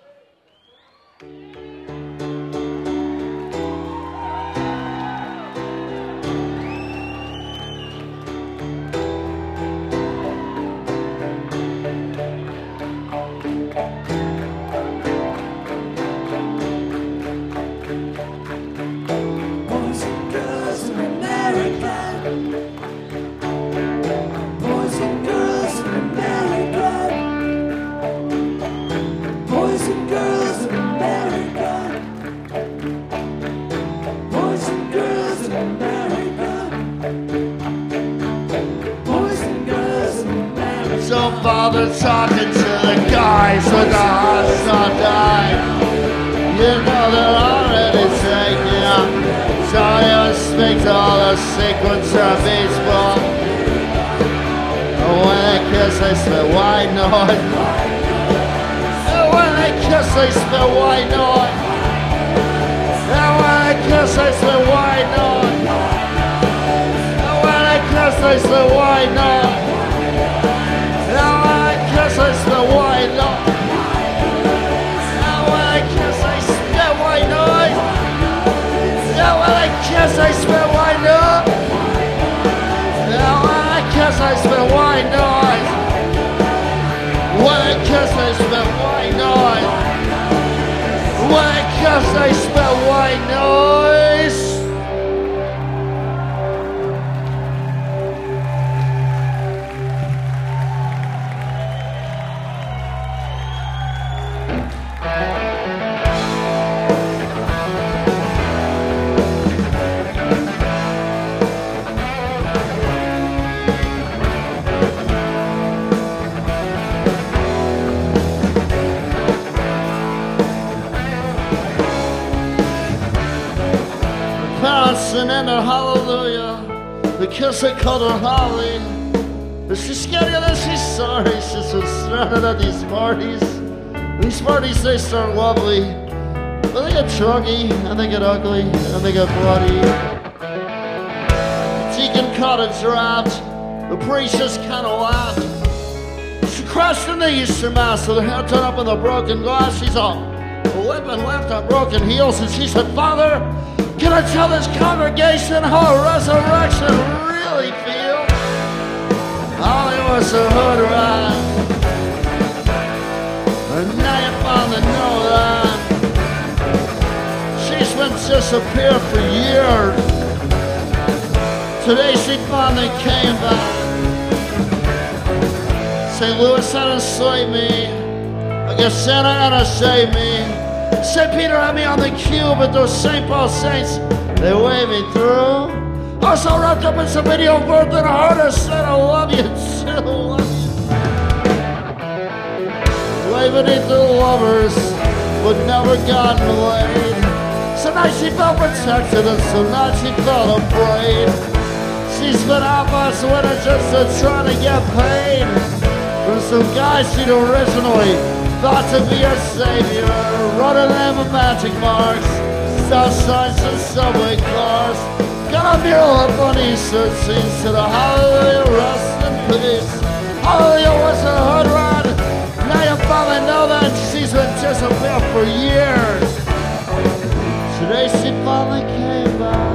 [SPEAKER 5] Boys and girls in America. Boys and girls in America. Boys and girls in America. Boys and girls in America. Boys and girls in America.
[SPEAKER 3] Don't bother talking to the guys with the hearts not dying. You know they're already taken. So you speak to all the sequence of baseball. When they kiss, they spit white noise. And when they kiss, they spit white noise. And when they kiss, they spit white noise. And when they kiss, they spit white noise. And when they kiss, they spit white noise. And when they kiss, they spit white noise. And when they kiss, they spit white noise. And when they kiss, they spit white noise. When they kiss, they spit white noise. When they kiss, they spit white noise. parents singing her hallelujah. The kids they called her Holly. But she's scared and she's sorry. She's been stranded at these parties. These parties they start lovely, but they get druggy and they get ugly and they get bloody. The deacon caught a draft. The priest just kind of laughed. She crashed in the Easter Mass with her hair done up in the broken glass. She's all limping left on broken heels, and she said, Father, can I tell this congregation how a resurrection really feels? Holly was a hood rat, and now you finally know that. She's been disappeared for years. Today she finally came back. St. Louis had to slay me. I guess Santa Ana saved me. St. Peter had me on the queue, but those St. Paul Saints, they waved me through. Also wrapped up in some video birth and a heart, I said I love you too. Way beneath the lovers, but never gotten laid. Some nights she felt protected and some nights she felt afraid. She's been out last winter just to try to get paid from some guy she'd originally thought to be a savior. Running them with magic marks, stop signs and subway cars. Got a mural of bunny scenes to the Hallelujah, rest in peace. Hallelujah was a hood rat. Now you finally know that she's been disappeared for years. Today she finally came back.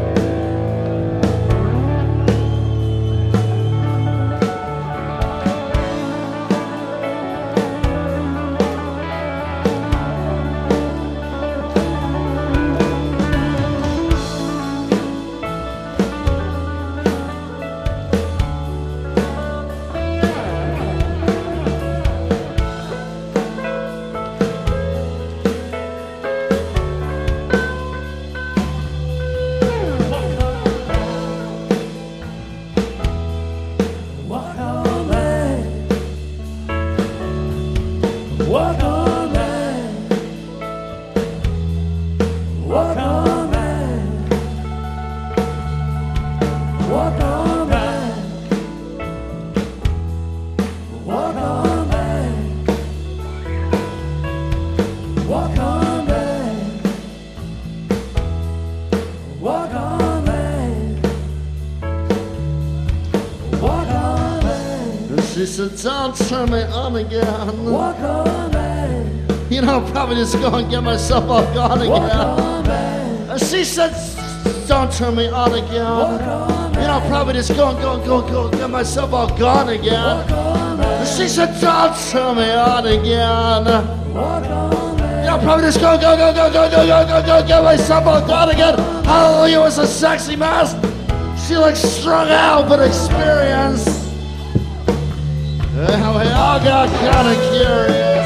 [SPEAKER 3] She said, don't turn me on again.
[SPEAKER 5] Walk on, man.
[SPEAKER 3] You know, I'll probably just go and get myself all gone again.
[SPEAKER 5] Walk on, man.
[SPEAKER 3] And she said, don't turn me on again.
[SPEAKER 5] Walk on,
[SPEAKER 3] You know, I'll probably just go and get myself all gone again.
[SPEAKER 5] Walk on, man.
[SPEAKER 3] And she said, don't turn me on again.
[SPEAKER 5] Walk on, man.
[SPEAKER 3] You know, I'll probably just go get myself all gone again. Hallelujah was a sexy mess. She looked strung out but experienced. And we all got kind of curious.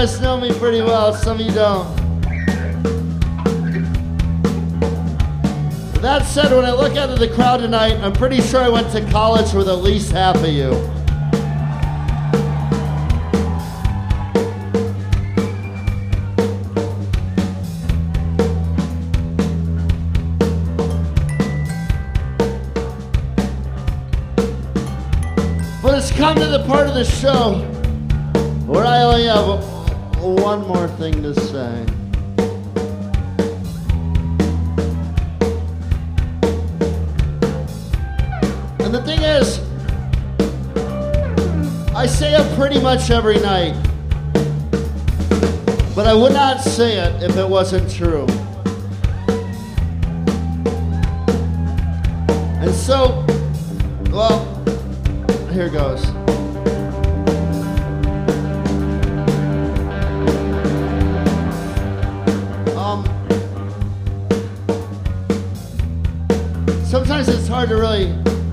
[SPEAKER 3] guys know me pretty well, some of you don't. That said, when I look out at the crowd tonight, I'm pretty sure I went to college with at least half of you. But it's come to the part of the show where I only have one more thing to say. And the thing is, I say it pretty much every night, but I would not say it if it wasn't true. And so, well, here goes. Sometimes it's hard to really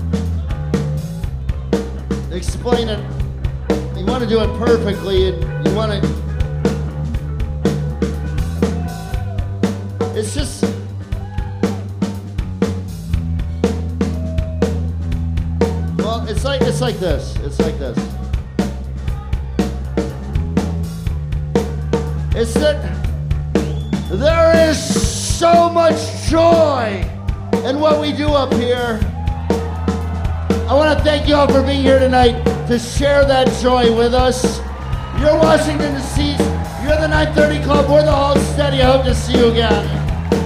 [SPEAKER 3] explain it. You want to do it perfectly, and you want to. It's just. Well, it's like this. It's like this. It's that there is so much joy in what we do up here. I want to thank you all for being here tonight to share that joy with us. You're Washington, D.C. You're the 930 Club. We're the Hold Steady. I hope to see you again.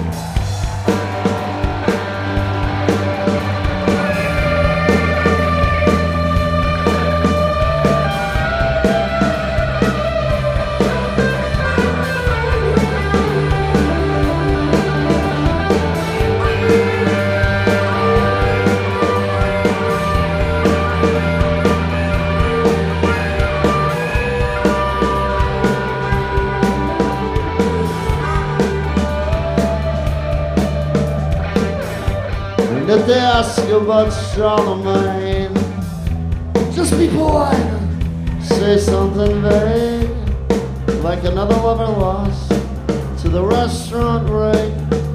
[SPEAKER 3] If they ask you about Charlemagne, just be polite. Say something vague, like another lover lost to the restaurant rate.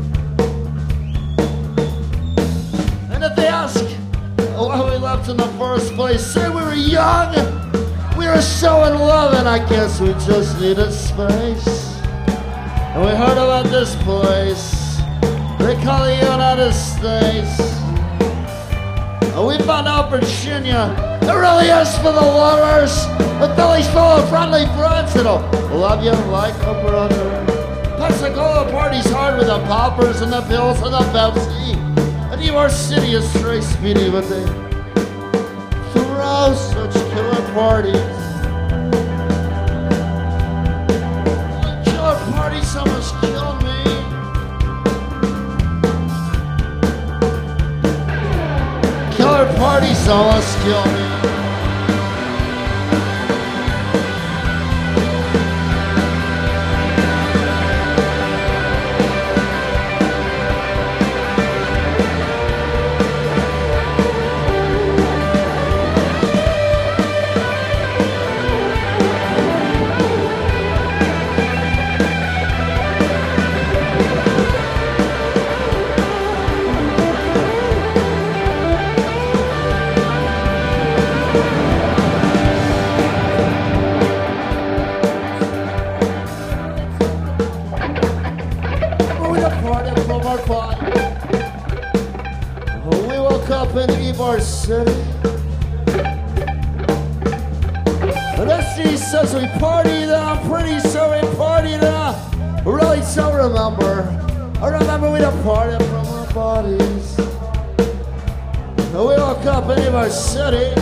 [SPEAKER 3] And if they ask why we left in the first place, say we were young, we were so in love, and I guess we just needed space. And we heard about this place. They call the United States. And we found out Virginia, it really is for the lovers. The Philly's full of friendly friends that'll love you like a brother. Pensacola parties hard with the poppers and the pills and the Pepsi. And New York City is straight speedy, but they throw such killer parties. Killer parties almost killed me. Killer parties almost kill me. We woke up in Ybor City. And SG says we partied on, pretty sure we partied on. Really so remember. I remember we departed from our bodies. And we woke up in Ybor City.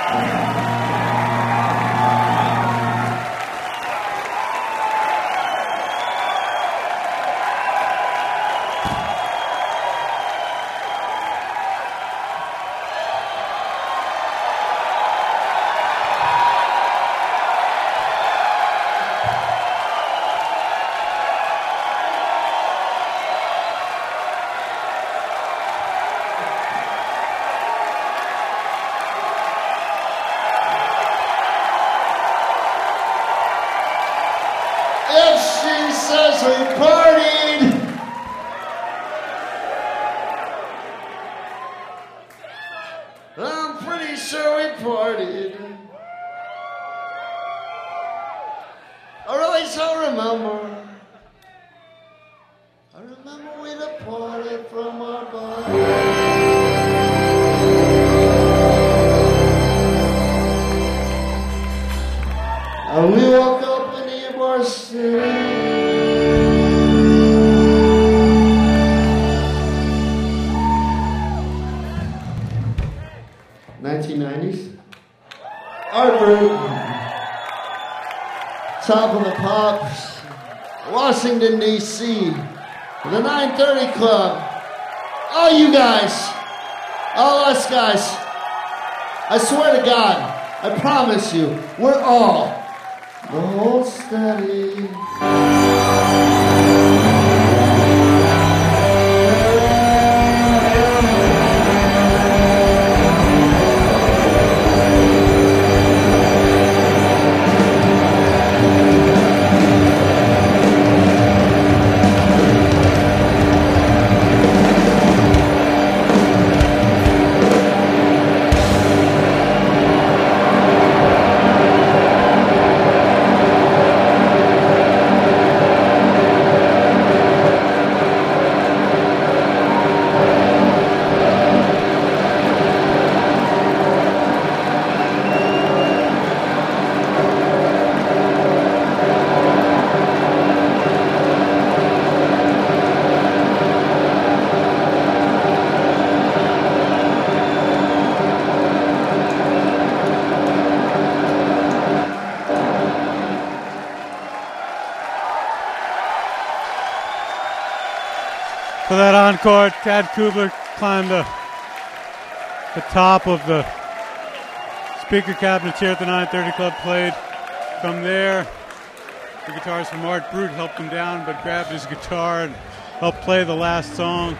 [SPEAKER 3] If she says we partied, I'm pretty sure we partied. I really don't remember. I remember we departed from our bar. And we woke up in Ybor City. '90s. Harvard. Top of the Pops. Washington, D.C. The 930 Club. All you guys. All us guys. I swear to God. I promise you. We're all. The whole steady.
[SPEAKER 1] For that encore, Tad Kubler climbed the top of the speaker cabinets here at the 930 Club, played from there. The guitarist from Art Brut helped him down, but grabbed his guitar and helped play the last song.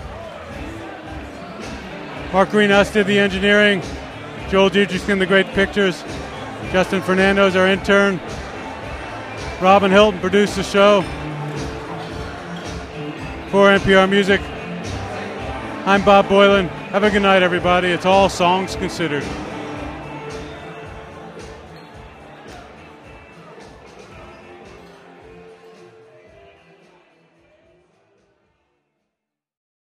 [SPEAKER 1] Mark Greenhouse did the engineering. Joel Dietrichson, the great pictures. Justin Fernandez, our intern. Robin Hilton produced the show. For NPR Music, I'm Bob Boylan. Have a good night, everybody. It's all songs considered.